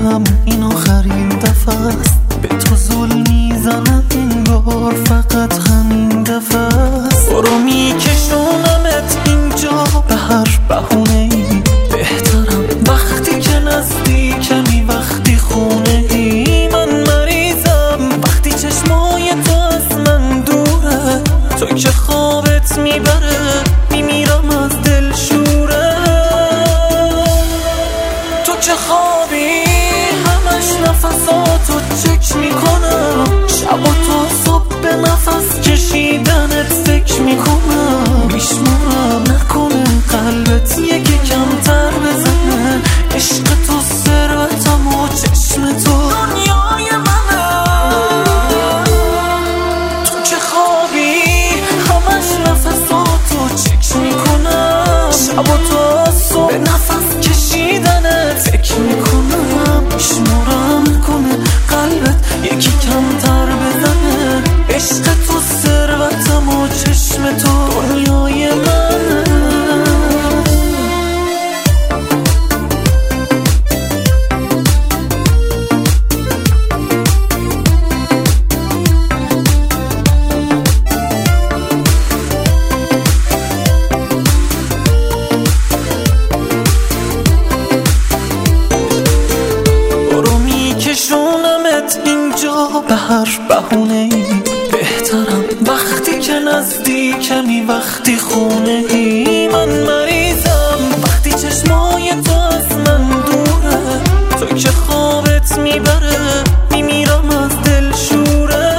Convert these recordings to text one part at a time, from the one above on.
میگم این آخرین دفعه است. به تو ظلم میزنم انگار فقط همین دفعه است. برو میکشونمت اینجا به هر بهونه‌ای. بهترم وقتی که نزدیکمی، وقتی خونه ای. من مریضم وقتی چشمای تو از من دوره. تو که خوابت میبره میمیرم از دلشوره. تو که خوابی همش نفساتو چک میکنم. شب و تا صبح به نفس کشیدنت فکر میکنم. میشمارم نکنه قلبت یکی کمتر بزنه. عشق تو ثروتم و چشم تو دنیای منه. تو که خوابی همش نفساتو چک میکنم. شب و تا صبح به نفس کشیدنت فکر میکنم. میشمارم نکنه قلبت یکی کمتر بزنه. عشق تو ثروتم و چشم تو دنیای منه. اینجا به هر بهونه‌ای. بهترم وقتی که نزدیکمی، وقتی خونه ای. من مریضم وقتی چشمای تو از من دوره. تو که خوابت میبره میمیرم از دلشوره.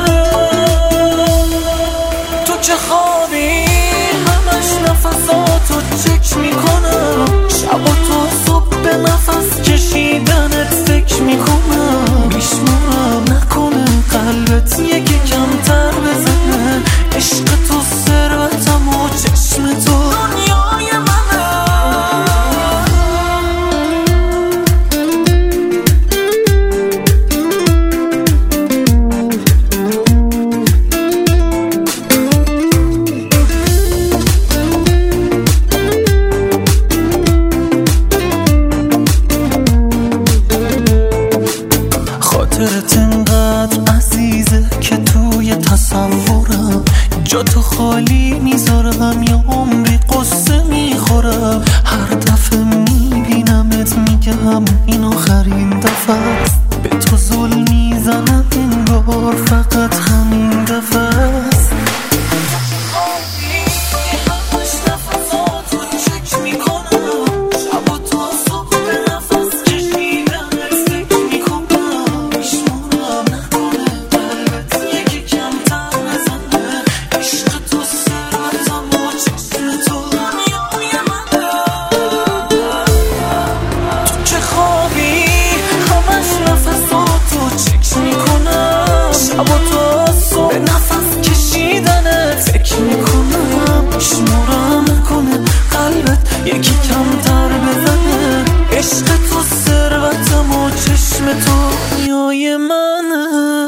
تو که خوابی همش نفساتو چک میکنم. شب و تا صبح به نفس کشیدنت فکر میکنم. میشمارم نکنه قلبت یکی کمتر بزنه. عشق تو ثروتم و چشم تو دنیای منه. خاطرت انقدر عزیزه که توی تصورم. جا تو خالی میذارم یا عمری قصه میخورم. هر دفعه میبینمت میگم این آخرین دفعه است. به تو ظلم میزنم انگار فقط همین دفعه است. شب و تا صبح به نفس کشیدنت فکر میکنم. میشمارم نکنه قلبت یکی کمتر بزنه. عشق تو ثروتم و چشم تو دنیای منه.